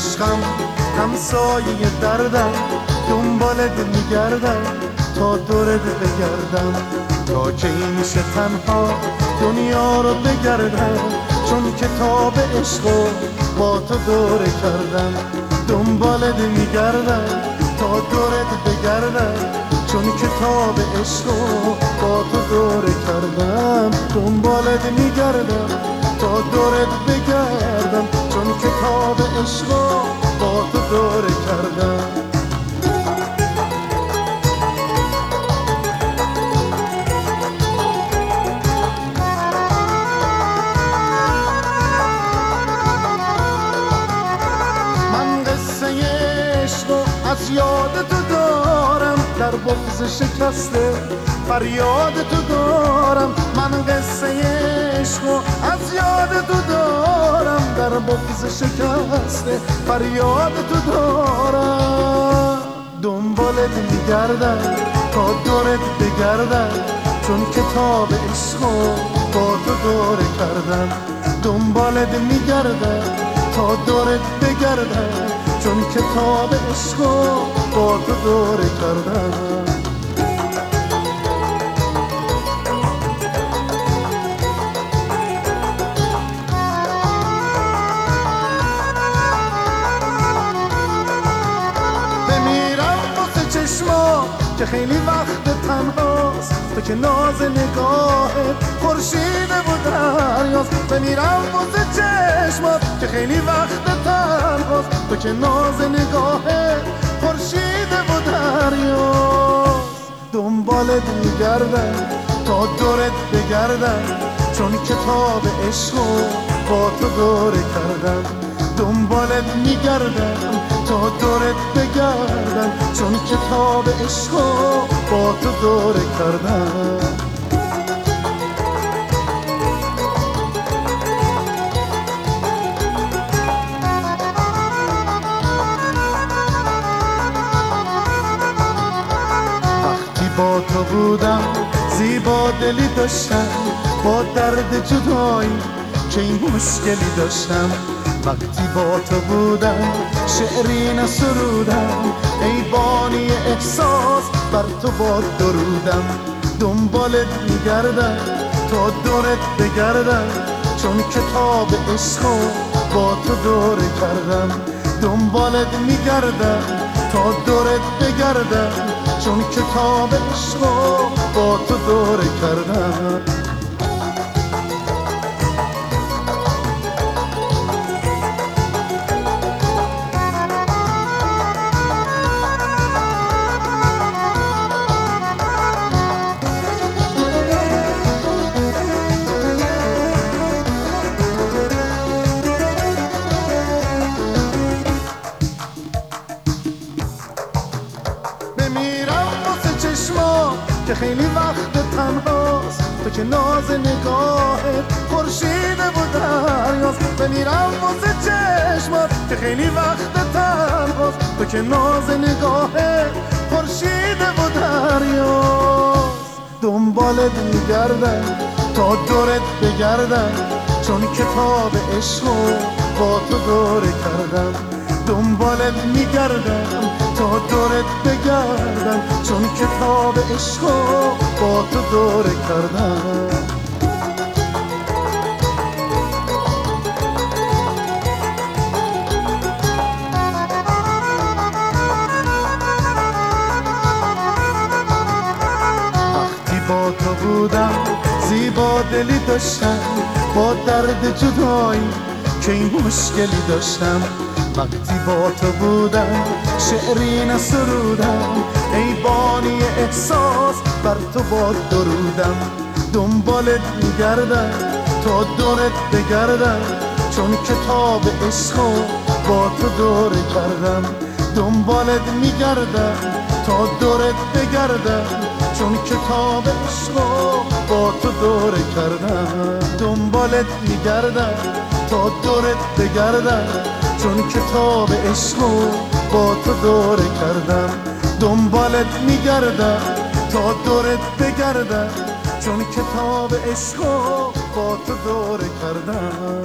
عشقم همسایه دردم، دنبالت میگردم تا دورت بگردم، تا که این میشه تنها دنیا رو بگردم، چون کتاب عشقو با تو دوره کردم. دنبالت میگردم تا دورت بگردم، چون کتاب عشقو با تو دوره کردم. دنبالت میگردم تا دورت بگردم، چون کتاب عشقو با تو دوره کردم. من قصه عشقو از یاد تو دارم، در بغض شکسته فریاد تو دارم. من قصه عشقو از یاد تو دارم، در بغض شکسته فریاد تو دارم. دنبالت میگردم تا دورت بگردم، چون کتاب عشقو با تو دوره کردم. دنبالت میگردم تا دورت بگردم، چون کتاب عشقو با تو دوره کردم. که خیلی وقت تنهاست، تو که ناز نگاهت خورشید و دریاست. بمیرم واسه چشمات که خیلی وقت تنهاست، تو که ناز نگاهت خورشید و دریاست. دنبالت میگردم تا دورت بگردم، چون کتاب عشقو با تو دوره کردم. دنبالت میگردم تا دورت بگردم، چون کتاب عشقو با تو دوره کردم. وقتی با تو بودم زیبا دلی داشتم، با درد جدایی که این مشکلی داشتم. وقتی با تو بودم شعری نسرودم، ای بانی احساس بر تو با درودم. دنبالت میگردم تا دورت بگردم، چون کتاب عشقو با تو دوره کردم. دنبالت میگردم تا دورت بگردم، چون کتاب عشقو با تو دوره کردم. که خیلی وقت تنهاست، تو که ناز نگاهت خورشید و دریاست. بمیرم واسه چشمات که خیلی وقت تنهاست، تو که ناز نگاهت خورشید و دریاست. دنبالت میگردم تا دورت بگردم، چون کتاب عشقو با تو دوره کردم. دنبالت میگردم تا دورت بگردم، چون کتاب عشقو با تو دوره کردم. وقتی با تو بودم زیبا دلی داشتم، با درد جدایی که این مشکلی داشتم. وقتی با تو بودم شعری نسرودم، ای بانی احساس بر تو با درودم. دنبالت میگردم تا دورت بگردم، چون کتاب عشقو با تو دوره کردم. دنبالت میگردم تا دورت بگردم، چون کتاب عشقو با تو دوره کردم. دنبالت میگردم تا دورت بگردم، چون کتاب عشقو با تو دوره کردم. دنبالت میگردم تا دورت بگردم، چون کتاب عشقو با تو دوره کردم.